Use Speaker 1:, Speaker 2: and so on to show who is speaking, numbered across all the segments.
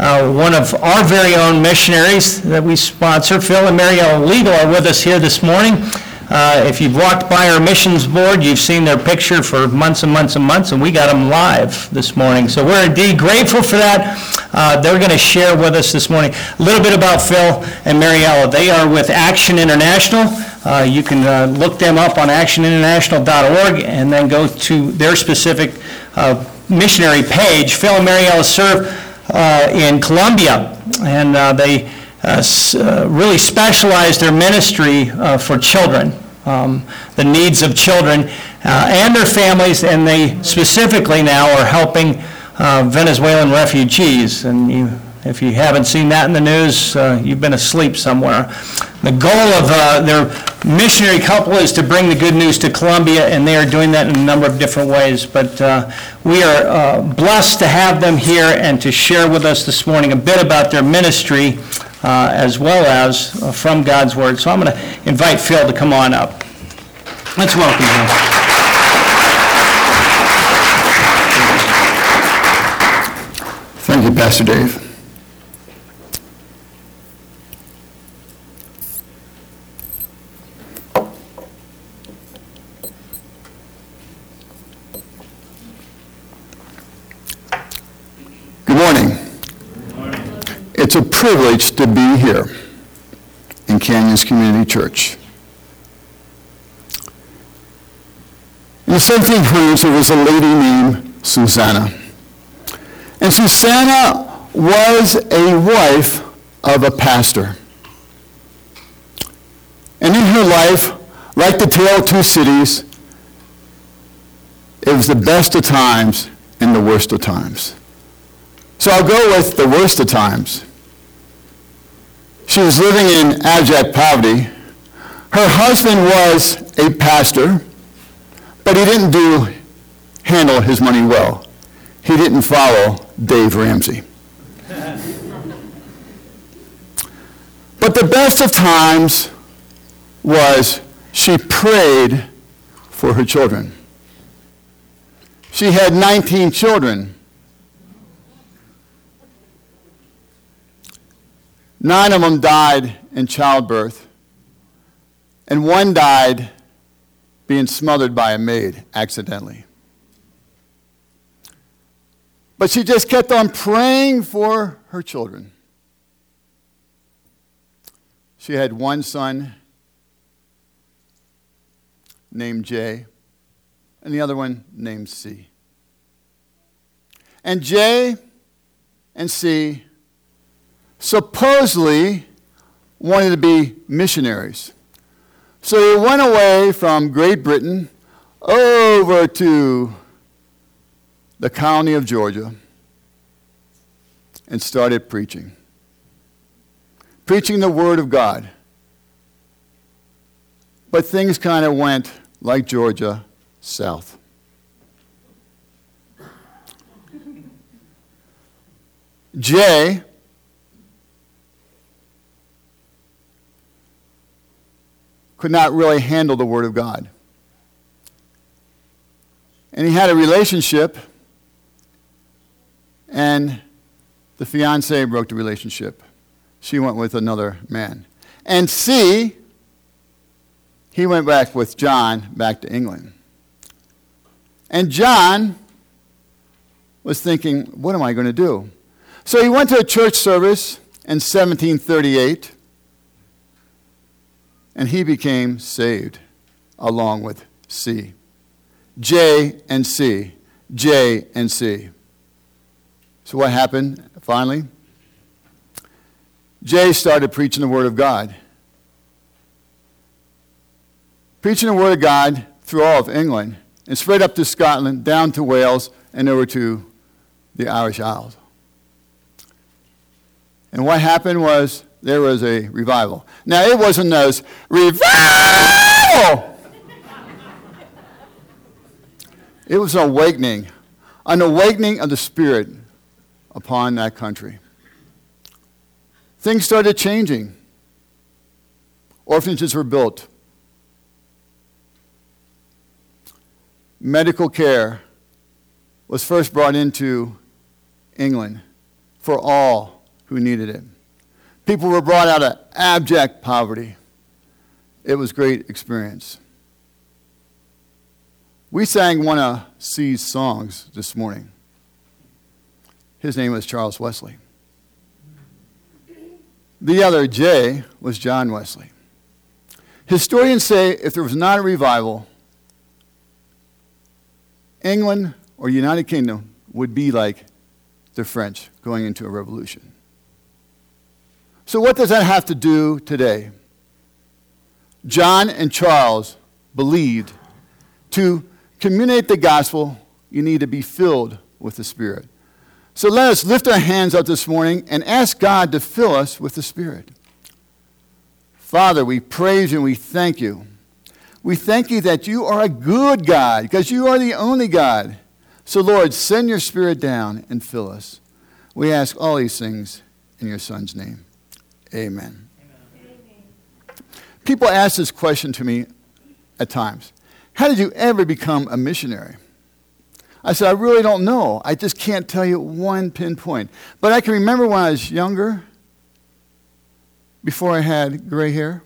Speaker 1: one of our very own missionaries that we sponsor. Phil and Mariella Legal are with us here this morning. If you've walked by our missions board, you've seen their picture for months and months and months, and we got them live this morning. So we're indeed grateful for that. They're going to share with us this morning a little bit about Phil and Mariella. They are with Action International. You can look them up on actioninternational.org and then go to their specific missionary page. Phil and Mariella serve in Colombia, and they really specialize their ministry for children, the needs of children and their families, and they specifically now are helping Venezuelan refugees. And if you haven't seen that in the news, you've been asleep somewhere. The goal of their missionary couple is to bring the good news to Colombia, and they are doing that in a number of different ways. But we are blessed to have them here and to share with us this morning a bit about their ministry as well as from God's Word. So I'm going to invite Phil to come on up. Let's welcome him.
Speaker 2: Thank you, Pastor Dave. Good morning. It's a privilege to be here in Canyons Community Church. In the 1700s, there was a lady named Susanna. And Susanna was a wife of a pastor. And in her life, like the Tale of Two Cities, it was the best of times and the worst of times. So I'll go with the worst of times. She was living in abject poverty. Her husband was a pastor, but he didn't handle his money well. He didn't follow Dave Ramsey. But the best of times was she prayed for her children. She had 19 children. 9 of them died in childbirth, and 1 died being smothered by a maid accidentally. But she just kept on praying for her children. She had 1 son named J, and the other one named C. And J and C supposedly wanted to be missionaries. So they went away from Great Britain over to the colony of Georgia and started preaching the Word of God. But things kind of went, like Georgia, south. Jay could not really handle the Word of God. And he had a relationship, and the fiancée broke the relationship. She went with another man. And C, he went back with John back to England. And John was thinking, what am I going to do? So he went to a church service in 1738, and he became saved along with C. J and C. J and C. So what happened finally? J started preaching the Word of God. Preaching the Word of God through all of England, and spread up to Scotland, down to Wales, and over to the Irish Isles. And what happened was there was a revival. Now, it wasn't those revival. It was an awakening of the Spirit upon that country. Things started changing. Orphanages were built. Medical care was first brought into England for all who needed it. People were brought out of abject poverty. It was a great experience. We sang one of C's songs this morning. His name was Charles Wesley. The other, J, was John Wesley. Historians say if there was not a revival, England or United Kingdom would be like the French going into a revolution. So what does that have to do today? John and Charles believed to communicate the gospel, you need to be filled with the Spirit. So let us lift our hands up this morning and ask God to fill us with the Spirit. Father, we praise you and we thank you. We thank you that you are a good God because you are the only God. So Lord, send your Spirit down and fill us. We ask all these things in your Son's name. Amen. People ask this question to me at times. How did you ever become a missionary? I said, I really don't know. I just can't tell you one pinpoint. But I can remember when I was younger, before I had gray hair,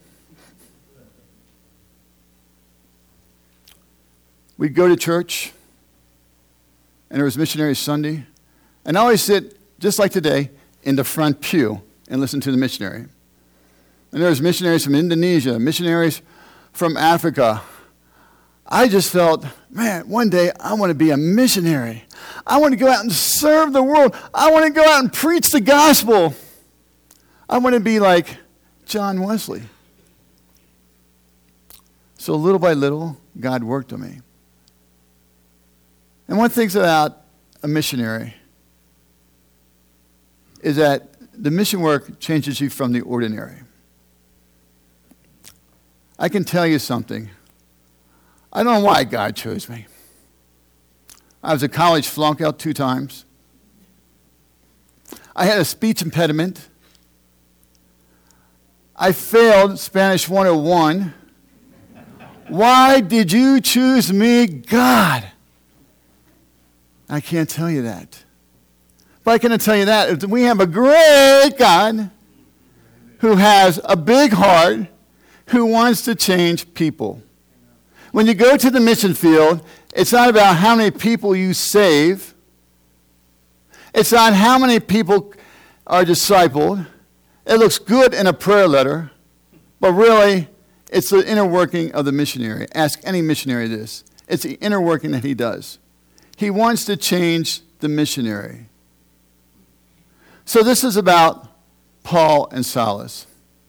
Speaker 2: we'd go to church, and there was Missionary Sunday. And I always sit, just like today, in the front pew and listen to the missionary. And there was missionaries from Indonesia, missionaries from Africa. I just felt, man, one day I want to be a missionary. I want to go out and serve the world. I want to go out and preach the gospel. I want to be like John Wesley. So little by little, God worked on me. And one thing about a missionary is that the mission work changes you from the ordinary. I can tell you something. I don't know why God chose me. I was a college flunk out 2 times. I had a speech impediment. I failed Spanish 101. Why did you choose me, God? I can't tell you that. But I can tell you that we have a great God who has a big heart, who wants to change people. When you go to the mission field, it's not about how many people you save. It's not how many people are discipled. It looks good in a prayer letter, but really, it's the inner working of the missionary. Ask any missionary this. It's the inner working that he does. He wants to change the missionary. So this is about Paul and Silas.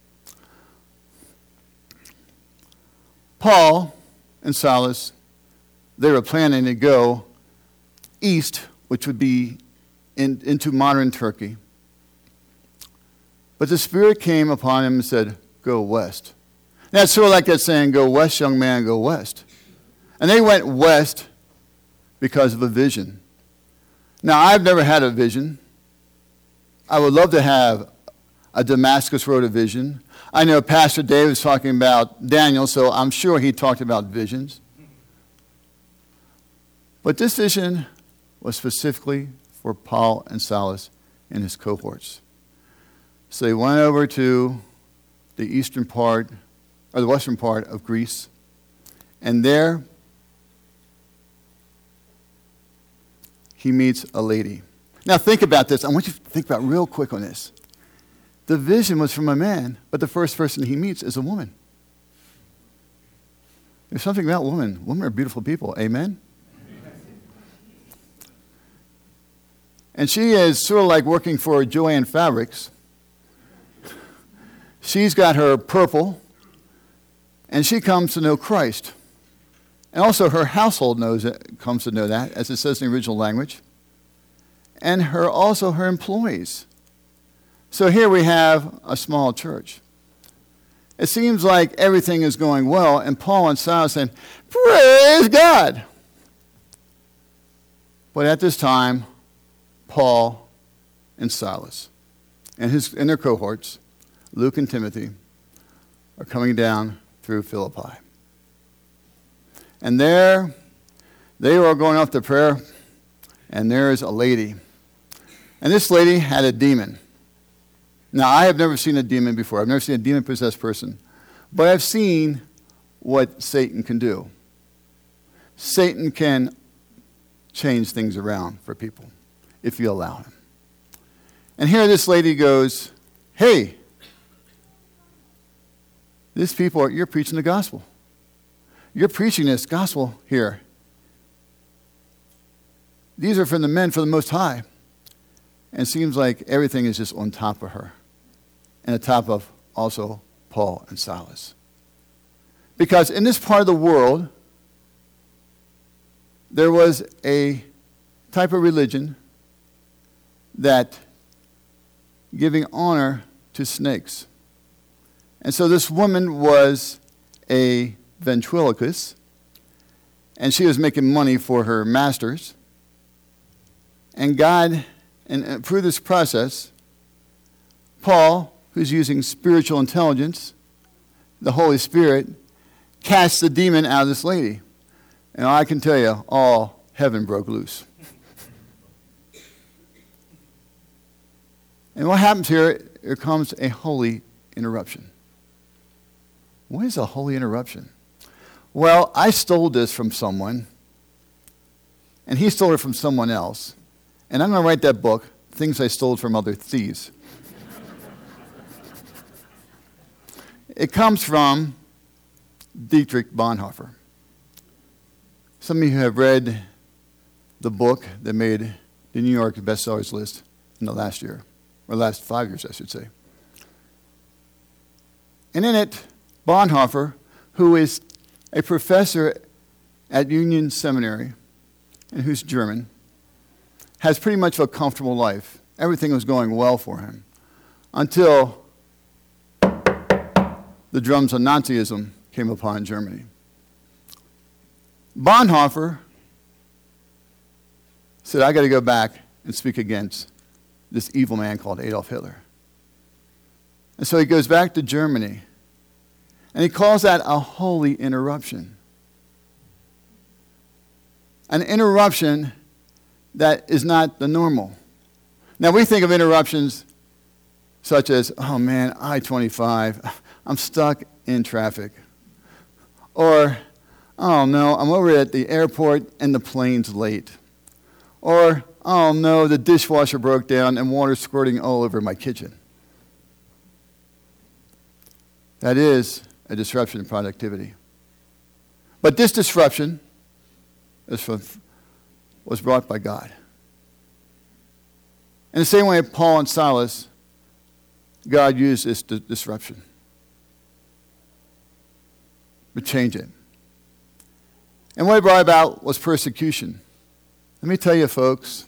Speaker 2: Paul and Silas, they were planning to go east, which would be into modern Turkey. But the Spirit came upon him and said, go west. Now, it's sort of like that saying, go west, young man, go west. And they went west because of a vision. Now, I've never had a vision. I would love to have a Damascus Road of vision. I know Pastor Dave was talking about Daniel, so I'm sure he talked about visions. But this vision was specifically for Paul and Silas and his cohorts. So they went over to the eastern part, or the western part of Greece, and there he meets a lady. Now think about this. I want you to think about real quick on this. The vision was from a man, but the first person he meets is a woman. There's something about women. Women are beautiful people. Amen? And she is sort of like working for Joanne Fabrics. She's got her purple, and she comes to know Christ. And also her household comes to know that, as it says in the original language. And also her employees. So here we have a small church. It seems like everything is going well, and Paul and Silas saying, praise God. But at this time, Paul and Silas and their cohorts, Luke and Timothy, are coming down through Philippi. And there, they were going off to prayer, and there is a lady. And this lady had a demon. Now, I have never seen a demon before. I've never seen a demon-possessed person. But I've seen what Satan can do. Satan can change things around for people if you allow him. And here this lady goes, hey, these people, you're preaching the gospel. You're preaching this gospel here. These are from the men for the Most High. And it seems like everything is just on top of her. And on top of also Paul and Silas. Because in this part of the world, there was a type of religion that giving honor to snakes. And so this woman was a ventriloquist, and she was making money for her masters. And God, and through this process, Paul, who's using spiritual intelligence, the Holy Spirit, cast the demon out of this lady. And I can tell you, all heaven broke loose. And what happens here, there comes a holy interruption. What is a holy interruption? Well, I stole this from someone, and he stole it from someone else. And I'm going to write that book, Things I Stole from Other Thieves. It comes from Dietrich Bonhoeffer. Some of you have read the book that made the New York bestsellers list in the last year, or last 5 years, I should say. And in it, Bonhoeffer, who is a professor at Union Seminary, and who's German, has pretty much a comfortable life. Everything was going well for him until the drums of Nazism came upon Germany. Bonhoeffer said, I got to go back and speak against this evil man called Adolf Hitler. And so he goes back to Germany, and he calls that a holy interruption. An interruption that is not the normal. Now, we think of interruptions such as, oh man, I-25, I'm stuck in traffic. Or, oh no, I'm over at the airport and the plane's late. Or, oh no, the dishwasher broke down and water's squirting all over my kitchen. That is a disruption in productivity. But this disruption was brought by God. In the same way, Paul and Silas, God used this disruption to change it. And what it brought about was persecution. Let me tell you, folks,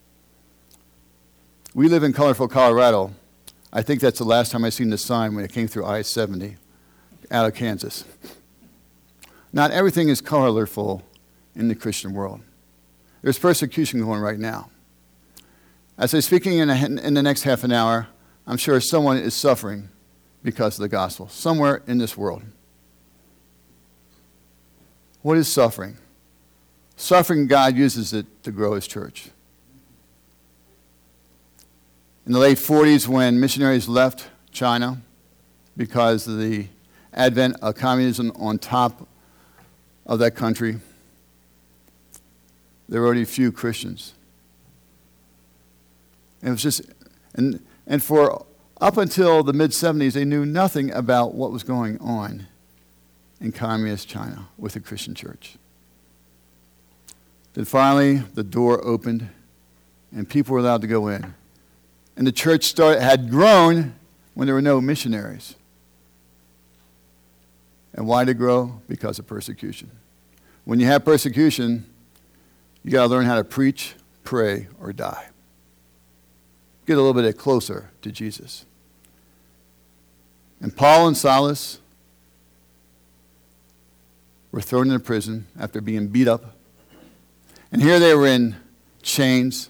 Speaker 2: we live in colorful Colorado. I think that's the last time I seen the sign when it came through I-70 out of Kansas. Not everything is colorful in the Christian world. There's persecution going right now. As I'm speaking in the next half an hour, I'm sure someone is suffering because of the gospel, somewhere in this world. What is suffering? Suffering, God uses it to grow his church. In the late 40s, when missionaries left China because of the advent of communism on top of that country, there were only few Christians. And it was just, and for up until the mid-70s, they knew nothing about what was going on in communist China with the Christian church. Then finally, the door opened, and people were allowed to go in. And the church had grown when there were no missionaries. And why did it grow? Because of persecution. When you have persecution, you got to learn how to preach, pray, or die. Get a little bit closer to Jesus. And Paul and Silas were thrown into prison after being beat up. And here they were in chains,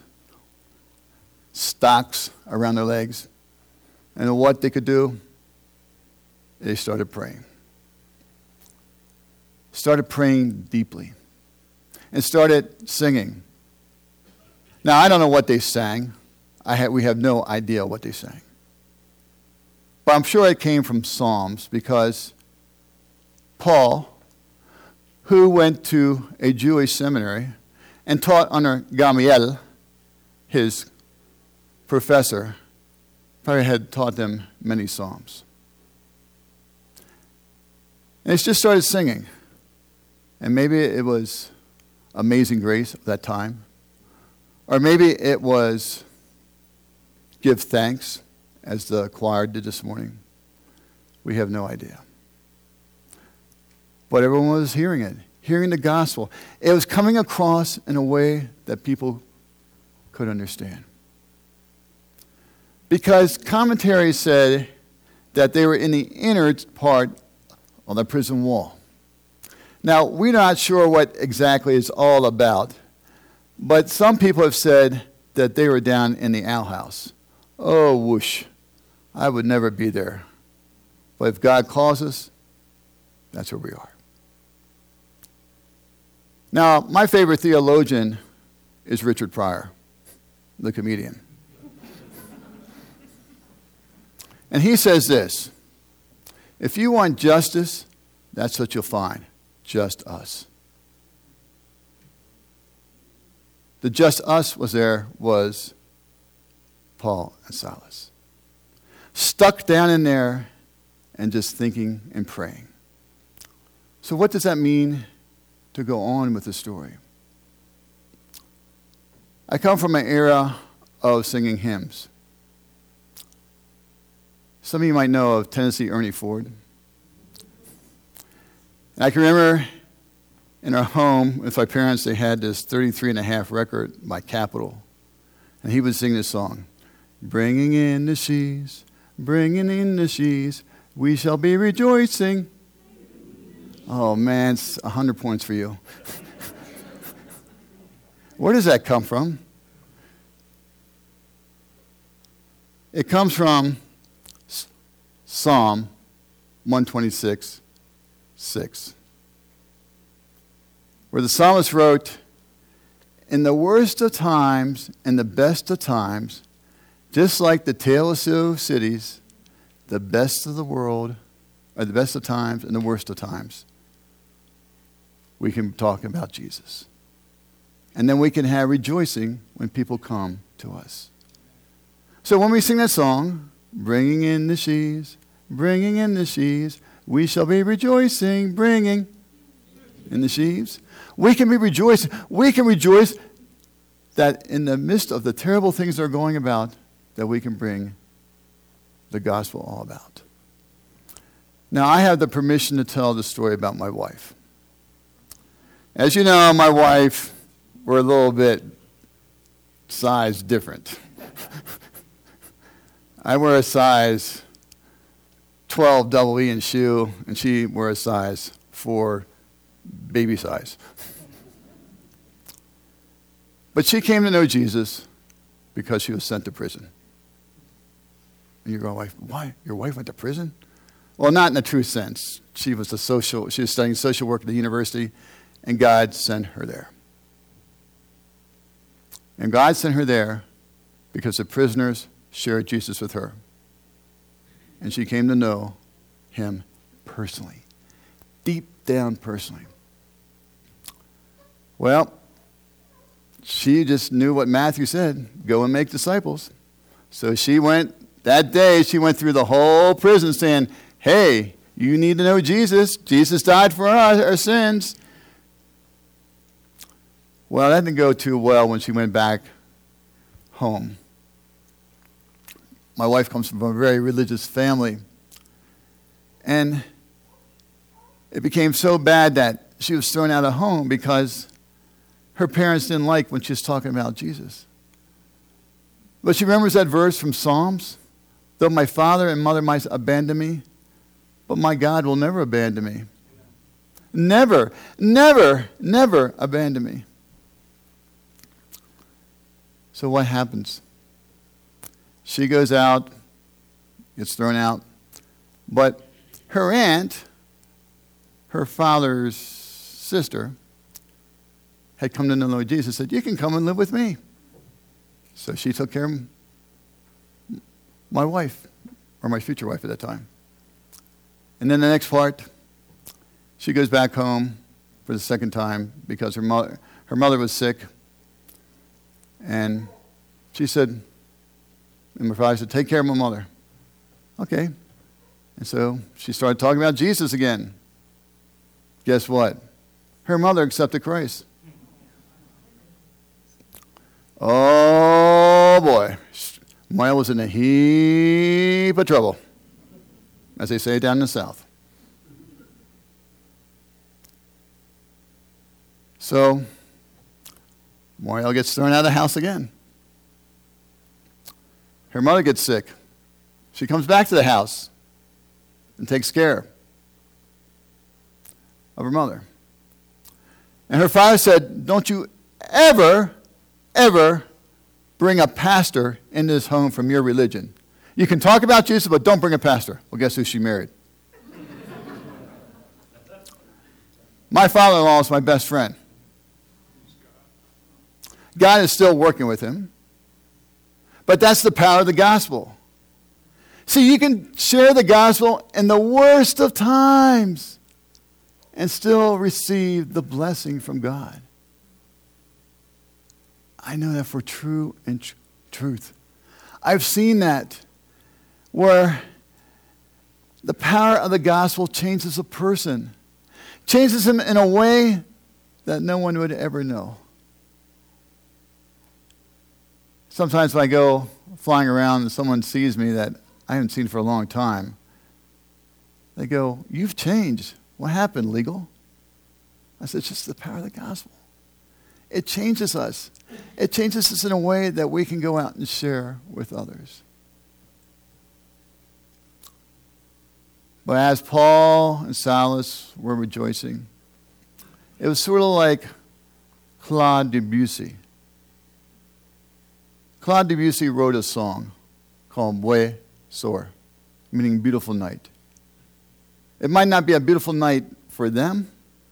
Speaker 2: stocks around their legs. And what they could do, they started praying. Started praying deeply. And started singing. Now, I don't know what they sang. We have no idea what they sang. But I'm sure it came from Psalms because Paul, who went to a Jewish seminary and taught under Gamaliel, his professor, probably had taught them many psalms. And they just started singing. And maybe it was Amazing Grace at that time. Or maybe it was Give Thanks, as the choir did this morning. We have no idea. But everyone was hearing it, hearing the gospel. It was coming across in a way that people could understand. Because commentaries said that they were in the inner part of the prison wall. Now, we're not sure what exactly it's all about, but some people have said that they were down in the outhouse. Oh, whoosh. I would never be there. But if God calls us, that's where we are. Now, my favorite theologian is Richard Pryor, the comedian. And he says this: if you want justice, that's what you'll find. Just us. The just us was Paul and Silas. Stuck down in there and just thinking and praying. So what does that mean to go on with the story? I come from an era of singing hymns. Some of you might know of Tennessee Ernie Ford. And I can remember in our home with my parents, they had this 33.5 record by Capitol. And he would sing this song. Bringing in the sheaves, bringing in the sheaves, we shall be rejoicing. Oh man, it's 100 points for you. Where does that come from? It comes from Psalm 126:6, where the psalmist wrote, in the worst of times and the best of times, just like the tale of two cities, the best of the world, or the best of times and the worst of times, we can talk about Jesus. And then we can have rejoicing when people come to us. So when we sing that song, bringing in the sheaves, we shall be rejoicing, bringing in the sheaves. We can be rejoicing. We can rejoice that in the midst of the terrible things that are going about, that we can bring the gospel all about. Now, I have the permission to tell the story about my wife. As you know, my wife, we're a little bit size different. I wear a size 12 double E in shoe, and she wears a size 4 baby size. But she came to know Jesus because she was sent to prison. And you're going, why? Your wife went to prison? Well, not in the true sense. She was studying social work at the university, and God sent her there. And God sent her there because the prisoners shared Jesus with her. And she came to know him personally, deep down personally. Well, she just knew what Matthew said, go and make disciples. So she went, that day, she went through the whole prison saying, hey, you need to know Jesus. Jesus died for our sins. Well, that didn't go too well when she went back home. My wife comes from a very religious family. And it became so bad that she was thrown out of home because her parents didn't like when she was talking about Jesus. But she remembers that verse from Psalms. Though my father and mother might abandon me, but my God will never abandon me. Never, never, never abandon me. So what happens? She goes out, gets thrown out, but her aunt, her father's sister, had come to know the Lord Jesus and said, you can come and live with me. So she took care of my wife, or my future wife at that time. And then the next part, she goes back home for the second time because her mother was sick. And she said, and my father said, take care of my mother. Okay. And so she started talking about Jesus again. Guess what? Her mother accepted Christ. Oh, boy. Maya was in a heap of trouble, as they say down in the South. So, Moriel gets thrown out of the house again. Her mother gets sick. She comes back to the house and takes care of her mother. And her father said, don't you ever bring a pastor into this home from your religion. You can talk about Jesus, but don't bring a pastor. Well, guess who she married? My father-in-law is my best friend. God is still working with him. But that's the power of the gospel. See, you can share the gospel in the worst of times and still receive the blessing from God. I know that for true and truth. I've seen that where the power of the gospel changes a person, changes him in a way that no one would ever know. Sometimes when I go flying around and someone sees me that I haven't seen for a long time, they go, you've changed. What happened, Legal? I said, it's just the power of the gospel. It changes us. It changes us in a way that we can go out and share with others. But as Paul and Silas were rejoicing, it was sort of like Claude Debussy. Claude Debussy wrote a song called Beau Soir, meaning beautiful night. It might not be a beautiful night for them,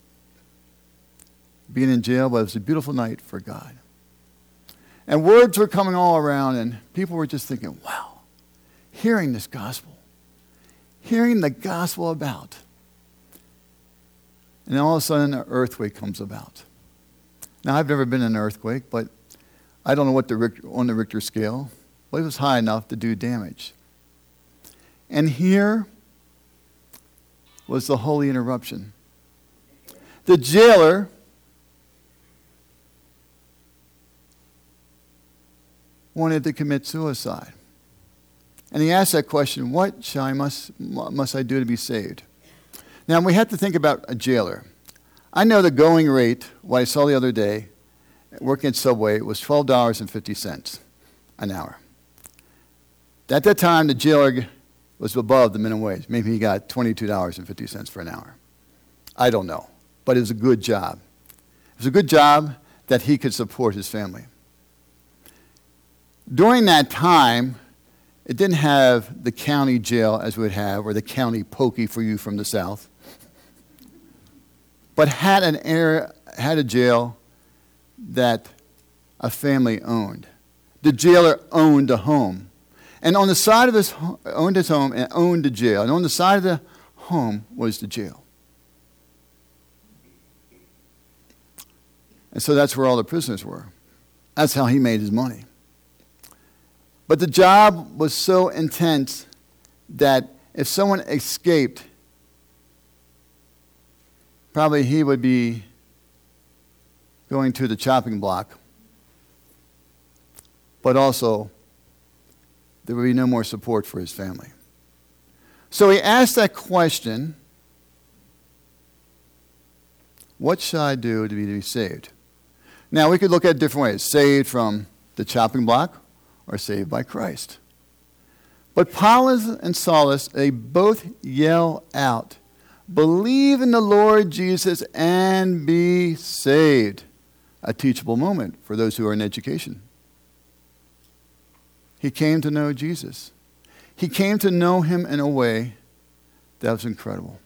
Speaker 2: being in jail, but it was a beautiful night for God. And words were coming all around, and people were just thinking, wow, hearing this gospel, hearing the gospel about. And then all of a sudden, an earthquake comes about. Now, I've never been in an earthquake, but I don't know what on the Richter scale, but it was high enough to do damage. And here was the holy interruption. The jailer wanted to commit suicide. And he asked that question, what must I do to be saved? Now, we have to think about a jailer. I know the going rate, what I saw the other day, working at Subway, was $12.50 an hour. At that time, the jailer was above the minimum wage. Maybe he got $22.50 for an hour. I don't know. But it was a good job. It was a good job that he could support his family. During that time, it didn't have the county jail as we would have, or the county pokey for you from the South, but had a jail that a family owned. The jailer owned a home. And on the side of owned his home and owned the jail. And on the side of the home was the jail. And so that's where all the prisoners were. That's how he made his money. But the job was so intense that if someone escaped, probably he would be going to the chopping block. But also, there would be no more support for his family. So he asked that question, what should I do to be saved? Now, we could look at it different ways. Saved from the chopping block or saved by Christ. But Paul and Silas, they both yell out, believe in the Lord Jesus and be saved. A teachable moment for those who are in education. He came to know Jesus. He came to know him in a way that was incredible.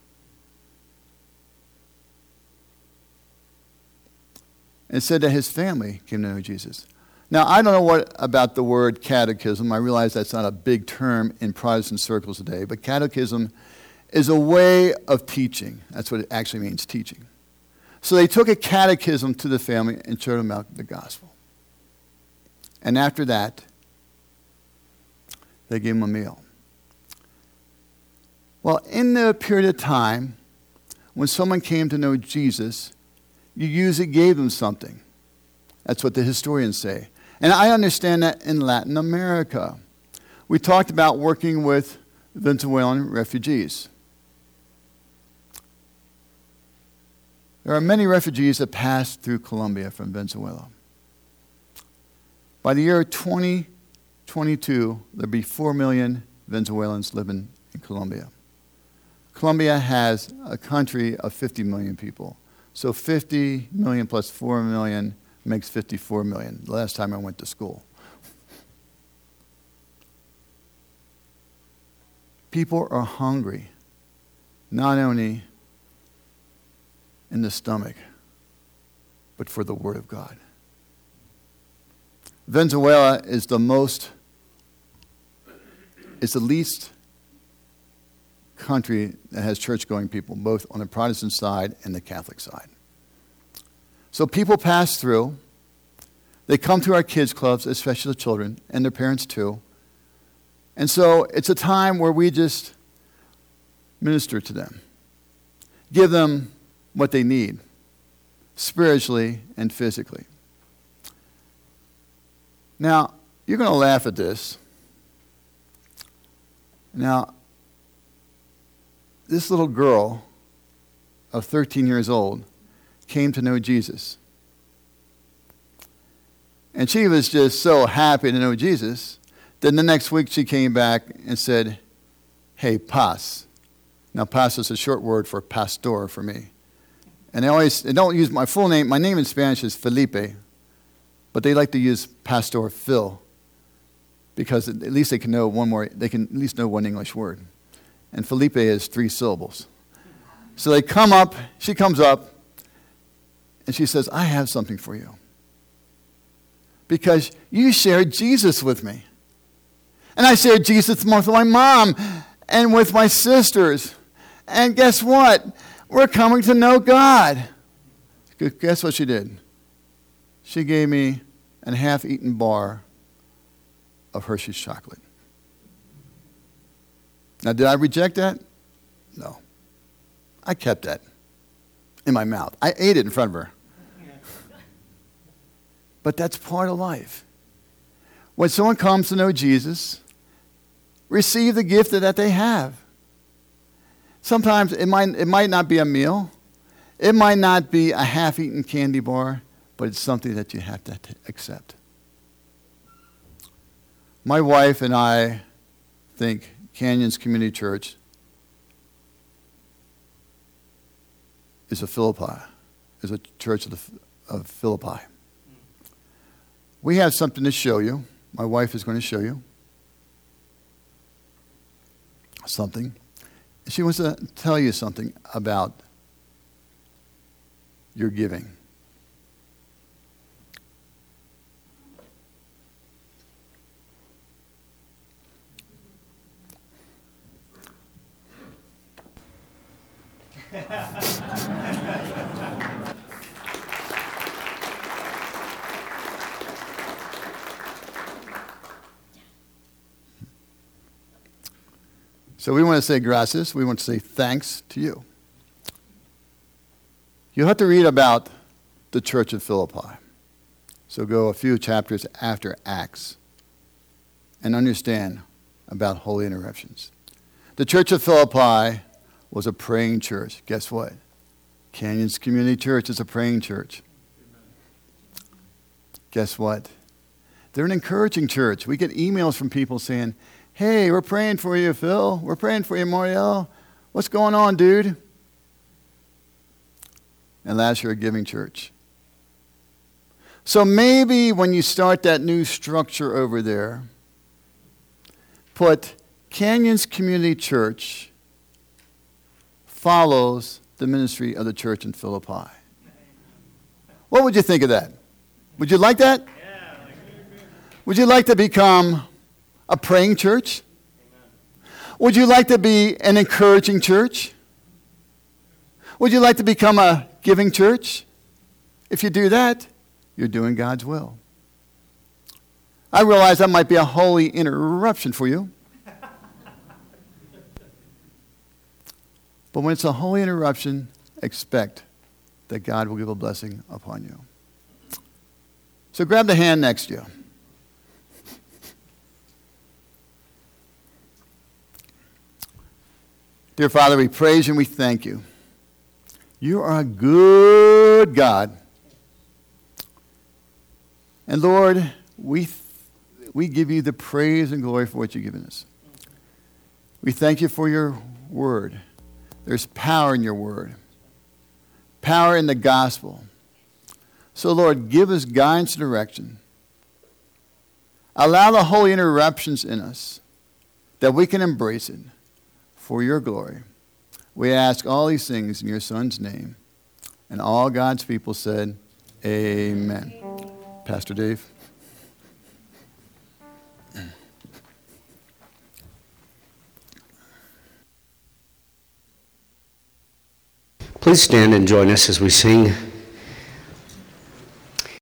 Speaker 2: It said that his family came to know Jesus. Now, I don't know what about the word catechism. I realize that's not a big term in Protestant circles today, but catechism is a way of teaching. That's what it actually means, teaching. So they took a catechism to the family and showed them out the gospel. And after that, they gave them a meal. Well, in the period of time, when someone came to know Jesus, you usually gave them something. That's what the historians say. And I understand that in Latin America. We talked about working with Venezuelan refugees. There are many refugees that pass through Colombia from Venezuela. By the year 2022, there'll be 4 million Venezuelans living in Colombia. Colombia has a country of 50 million people. So 50 million plus 4 million makes 54 million, the last time I went to school. People are hungry, not only in the stomach, but for the Word of God. Venezuela is the least country that has church-going people, both on the Protestant side and the Catholic side. So people pass through. They come to our kids' clubs, especially the children, and their parents too. And so it's a time where we just minister to them, give them what they need, spiritually and physically. Now, you're going to laugh at this. Now, this little girl of 13 years old came to know Jesus. And she was just so happy to know Jesus. Then the next week she came back and said, "Hey, Paz." Now, Paz is a short word for pastor for me. And they don't use my full name. My name in Spanish is Felipe. But they like to use Pastor Phil because at least they can know they can at least know one English word. And Felipe is 3 syllables. So they come up, she comes up, and she says, "I have something for you. Because you shared Jesus with me. And I shared Jesus with my mom and with my sisters. And guess what? We're coming to know God." Guess what she did? She gave me a half-eaten bar of Hershey's chocolate. Now, did I reject that? No. I kept that in my mouth. I ate it in front of her. But that's part of life. When someone comes to know Jesus, receive the gift that they have. Sometimes it might not be a meal. It might not be a half-eaten candy bar, but it's something that you have to accept. My wife and I think Canyons Community Church is a church of Philippi. We have something to show you. My wife is going to show you something. She wants to tell you something about your giving. So we want to say gracias. We want to say thanks to you. You'll have to read about the church of Philippi. So go a few chapters after Acts and understand about holy interruptions. The church of Philippi was a praying church. Guess what? Canyons Community Church is a praying church. Guess what? They're an encouraging church. We get emails from people saying, "Hey, we're praying for you, Phil. We're praying for you, Marielle. What's going on, dude?" And last year, a giving church. So maybe when you start that new structure over there, put Canyons Community Church follows the ministry of the church in Philippi. What would you think of that? Would you like that? Would you like to become a praying church? Would you like to be an encouraging church? Would you like to become a giving church? If you do that, you're doing God's will. I realize that might be a holy interruption for you. But when it's a holy interruption, expect that God will give a blessing upon you. So grab the hand next to you. Dear Father, we praise you and we thank you. You are a good God. And Lord, we give you the praise and glory for what you've given us. We thank you for your word. There's power in your word. Power in the gospel. So Lord, give us guidance and direction. Allow the holy interruptions in us that we can embrace it for your glory. We ask all these things in your Son's name. And all God's people said, amen. Pastor Dave.
Speaker 3: Please stand and join us as we sing